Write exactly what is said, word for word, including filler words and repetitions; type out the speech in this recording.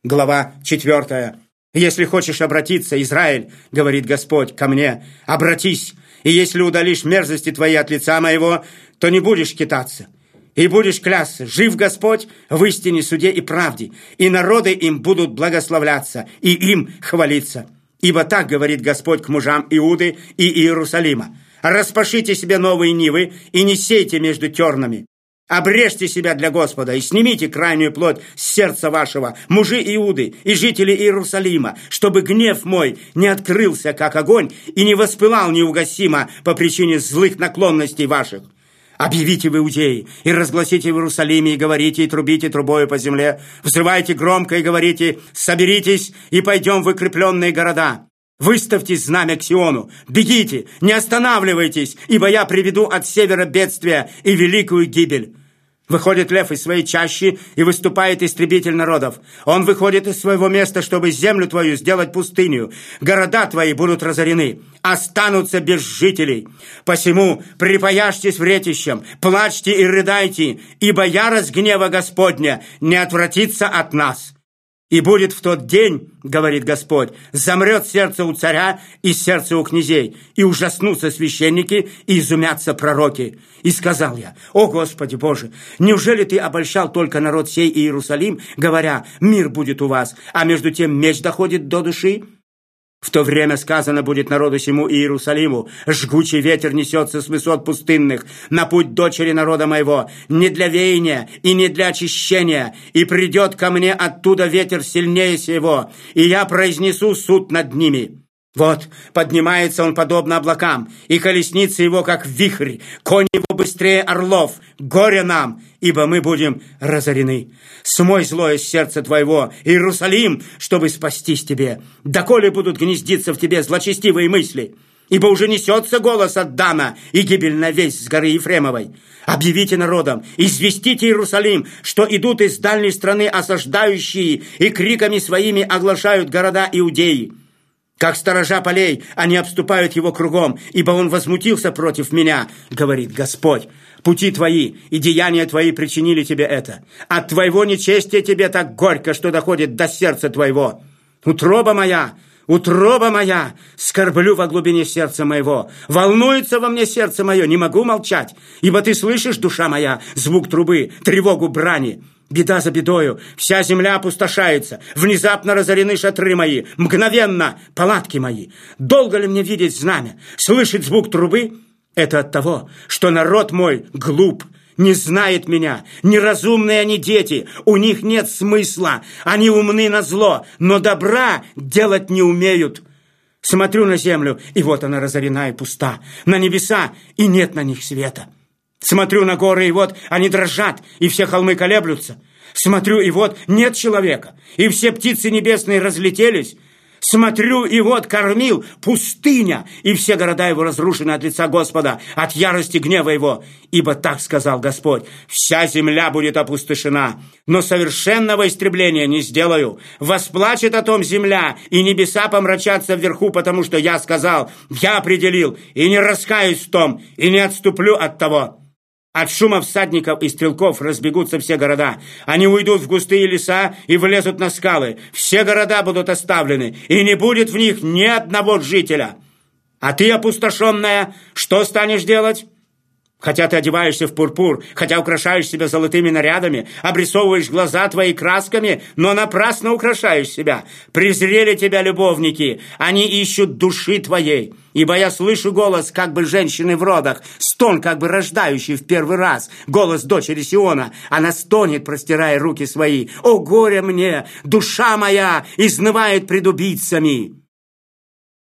Глава четвертая. «Если хочешь обратиться, Израиль, — говорит Господь ко мне, — обратись, и если удалишь мерзости твои от лица моего, то не будешь китаться, и будешь клясться, жив Господь в истине, суде и правде, и народы им будут благословляться, и им хвалиться. Ибо так говорит Господь к мужам Иуды и Иерусалима: распашите себе новые нивы и не сейте между тернами. Обрежьте себя для Господа и снимите крайнюю плоть с сердца вашего, мужи Иуды и жители Иерусалима, чтобы гнев мой не открылся, как огонь, и не воспылал неугасимо по причине злых наклонностей ваших. Объявите в Иудее и разгласите в Иерусалиме, и говорите, и трубите трубою по земле, взрывайте громко и говорите: соберитесь и пойдем в укрепленные города. Выставьте знамя к Сиону, бегите, не останавливайтесь, ибо я приведу от севера бедствия и великую гибель. Выходит лев из своей чащи, и выступает истребитель народов. Он выходит из своего места, чтобы землю твою сделать пустынью. Города твои будут разорены, останутся без жителей. Посему припаяшьтесь вретищем, плачьте и рыдайте, ибо ярость гнева Господня не отвратится от нас. И будет в тот день, говорит Господь, замрет сердце у царя и сердце у князей, и ужаснутся священники, и изумятся пророки. И сказал я: о Господи Боже, неужели ты обольщал только народ сей и Иерусалим, говоря: мир будет у вас, а между тем меч доходит до души? В то время сказано будет народу сему и Иерусалиму: жгучий ветер несется с высот пустынных на путь дочери народа моего, не для веяния и не для очищения, и придет ко мне оттуда ветер сильнее сего, и я произнесу суд над ними. Вот поднимается он подобно облакам, и колесница его, как вихрь, конь его быстрее орлов. Горе нам, ибо мы будем разорены. Смой злое с сердца твоего, Иерусалим, чтобы спастись тебе. Доколе будут гнездиться в тебе злочестивые мысли? Ибо уже несется голос от Дана и гибельная весть с горы Ефремовой. Объявите народам, известите Иерусалим, что идут из дальней страны осаждающие и криками своими оглашают города Иудеи. Как сторожа полей, они обступают его кругом, ибо он возмутился против меня, говорит Господь. Пути твои и деяния твои причинили тебе это. От твоего нечестия тебе так горько, что доходит до сердца твоего. Утроба моя, утроба моя, скорблю во глубине сердца моего. Волнуется во мне сердце мое, не могу молчать, ибо ты слышишь, душа моя, звук трубы, тревогу брани. Беда за бедою, вся земля опустошается, внезапно разорены шатры мои, мгновенно палатки мои. Долго ли мне видеть знамя, слышать звук трубы? Это от того, что народ мой глуп, не знает меня, неразумные они дети, у них нет смысла, они умны на зло, но добра делать не умеют. Смотрю на землю, и вот она разорена и пуста, на небеса, и нет на них света. Смотрю на горы, и вот они дрожат, и все холмы колеблются. Смотрю, и вот нет человека, и все птицы небесные разлетелись. Смотрю, и вот кормил пустыня, и все города его разрушены от лица Господа, от ярости гнева его. Ибо так сказал Господь: вся земля будет опустошена, но совершенного истребления не сделаю. Восплачет о том земля, и небеса помрачатся вверху, потому что я сказал, я определил, и не раскаюсь в том, и не отступлю от того. От шума всадников и стрелков разбегутся все города. Они уйдут в густые леса и влезут на скалы. Все города будут оставлены, и не будет в них ни одного жителя. А ты, опустошенная, что станешь делать? Хотя ты одеваешься в пурпур, хотя украшаешь себя золотыми нарядами, обрисовываешь глаза твои красками, но напрасно украшаешь себя. Презрели тебя любовники, они ищут души твоей. Ибо я слышу голос как бы женщины в родах, стон как бы рождающий в первый раз, голос дочери Сиона. Она стонет, простирая руки свои. О, горе мне! Душа моя изнывает пред убийцами!